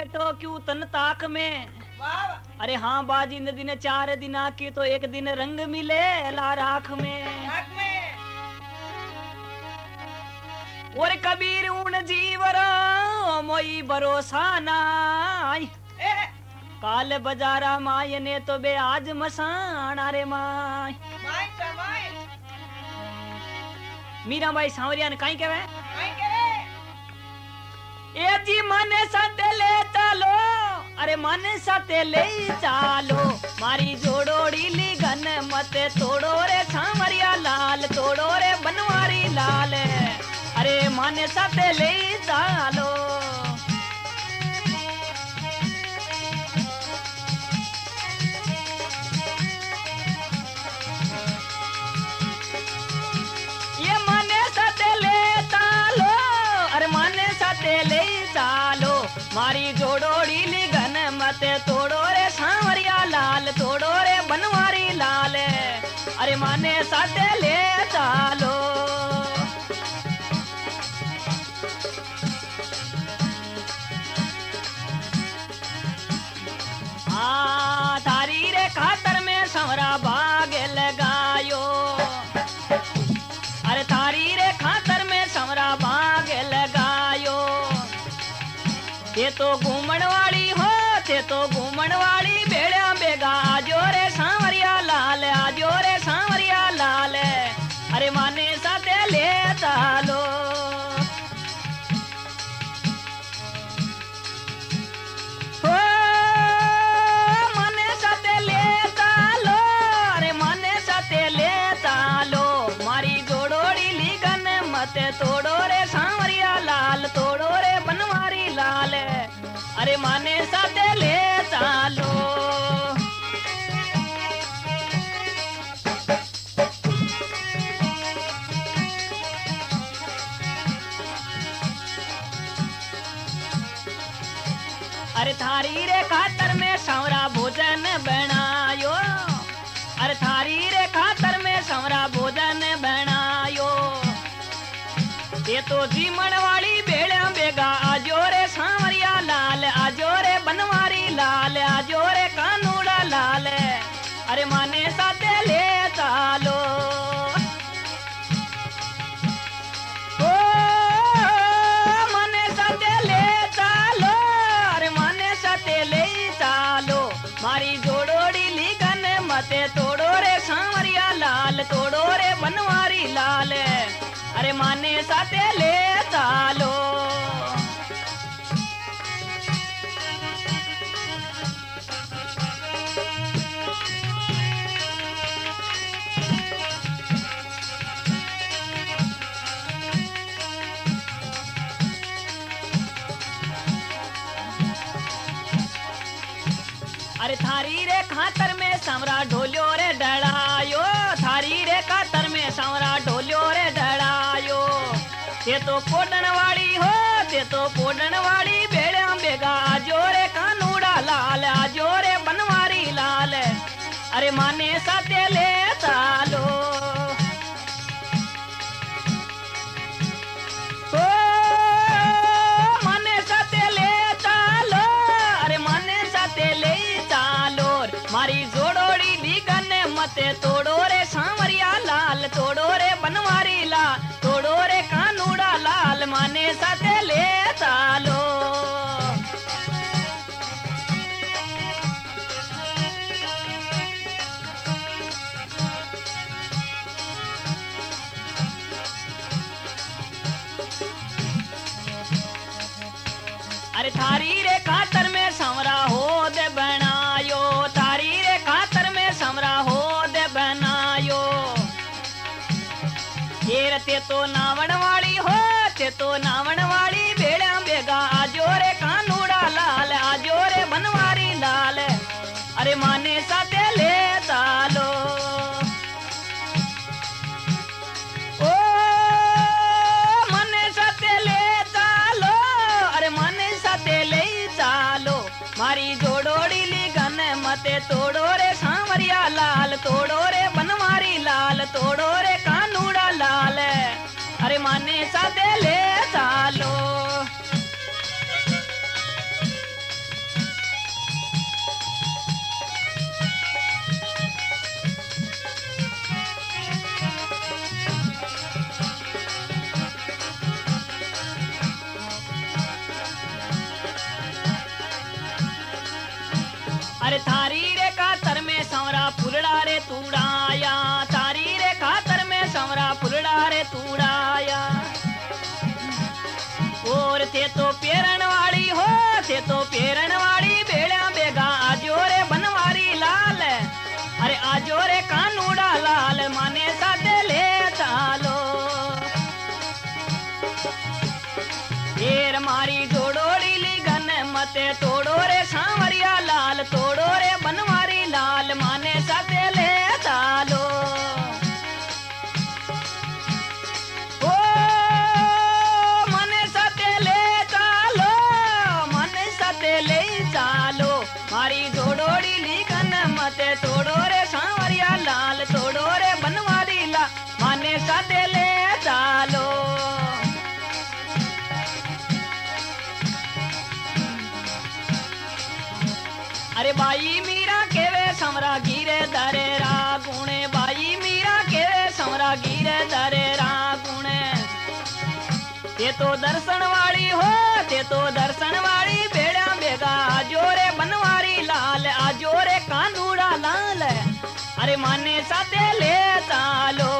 बैठो क्यों तन ताक में। अरे हाँ बाजी न दिन 4 दिन की तो एक दिन रंग मिले ला राख में। और कबीर उन जीवरो मोई भरोसा नाई। काल बजारा माय ने तो बे आज मसाना रे माय। मीरा भाई सांवरिया ने कहीं कहवे ए जी मने साथे ले चालो। अरे मने साथे ले चालो मारी जोड़ोड़ी ली गन मते तोड़ो रे सांवरिया लाल तोड़ो रे बनवारी लाल। अरे मने साथे ले चालो। ये मने साथे ले चालो। अरे मने साथे ले चालो मारी जोड़ोड़ी ली गन मते तोड़ो रे सांवरिया लाल तोड़ो रे बनवारी लाल। अरे मने साथे ले चालो। थारी रे खातर में संवरा बाग लगायो। अरे थारी रे खातर में संवरा बाग लगायो। ये तो घूमन वाली हो ते तो घूमन वाली बेड़ा बेगा आजो रे सांवरिया लाल आजो रे सांवरिया लाल। अरे माने साथे ले चालो। हो माने साथे ले चालो। अरे माने साथे ले चालो मारी जोड़ोड़ी लीगन मते तोड़ो रे सांवरिया लाल तोड़ो रे बनवारी लाल। अरे माने साथे ले चालो। अरे थारी रे खातर में सांवरा भोजन बनायो। अरे थारी रे खातर में सांवरा भोजन बनायो। ये तो जीमन वाली बेड़ा बेगा आजो रे सांवरिया लाल आजो रे बनवारी लाल आजो रे कानूड़ा लाल। अरे माने साथे ले चालो। ओ माने साथे ले चालो। अरे माने साथे ले चालो मारी जोड़ोड़ी लीगन मते तोड़ो रे सांवरिया लाल तोड़ो रे बनवारी लाल। अरे माने साथे ले चालो। अरे थारी रे खातर में सांवरा ढोलियो रे डड़ायो। थारी रे खातर में सांवरा ढोलियो रे डड़ायो। ते तो पोडन वाली हो ते तो पोडन वाली बेड़ा बेगा आजो रे कानूड़ा लाल आजो रे बनवारी लाल। अरे माने साथे ले चालो। ओ माने साथे ले चालो। अरे माने साथे ले चालो मारी जोड़ोड़ी लीगन मते तोड़ो रे सांवरिया लाल तोड़ो रे बनवारी लाल तोड़ो रे कानूड़ा लाल माने साथे ले चालो। अरे थारी रे खातर में सांवरा हो दे बनायो। थारी रे खातर में सांवरा हो दे बनायो। ये ते तो नावण वाली हो ते तो नावण वाली बेड़ा बेगा आजो रे कानूड़ा लाल आजो रे बनवारी लाल। अरे माने साथे ले चालो। ओ माने साथे ले चालो। अरे माने साथे ले चालो मारी जोड़ोड़ी लीगन मते तोड़ो रे सांवरिया लाल तोड़ो रे बनवारी लाल तोड़ो रे कानूड़ा लाल। अरे माने साथे ले चालो। अरे थारी रे खातर में सांवरा फुलड़ा रे तूड़ाया, थारी रे खातर में सांवरा फुलड़ा रे तूड़ाया। और थे तो पेरण वाली हो, थे तो पेरण वाली बेड़ा बेगा आजो रे बनवारी लाल, अरे आजो रे कानूड़ा लाल माने साथे ले चालो। ढेर मारी जोड़ोड़ी लिगन मते तोड़ो रे सांवरिया लाल, तोड़ो रे बनवारी लाल माने साथे ले चालो। ओ माने साथे ले चालो, माने साथे ले चालो। मारी जोड़ोड़ी लिगन मते तोड़ो रे सांवरिया लाल, तोड़ो रे बनवारी लाल माने साथे ले चालो। अरे बाई मीरा केवे समरा गिरे दरे रागुणे, बाई मीरा केवे समरा गिरे दरे रागुणे। ते तो दर्शन वाली हो, ते तो दर्शन वाली बेड़ा बेगा आजो रे बनवारी लाल, आजो रे कानूड़ा लाल, अरे माने साथे ले चालो।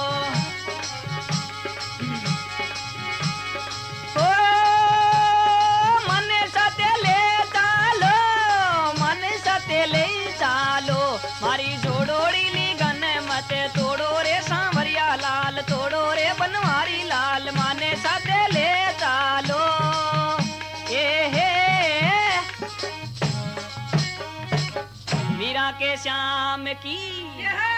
ले चालो मारी जोड़ोड़ी लिगन मते तोड़ो रे सांवरिया लाल, तोड़ो रे बनवारी लाल माने साथे ले चालो। ए हे मीरा के श्याम की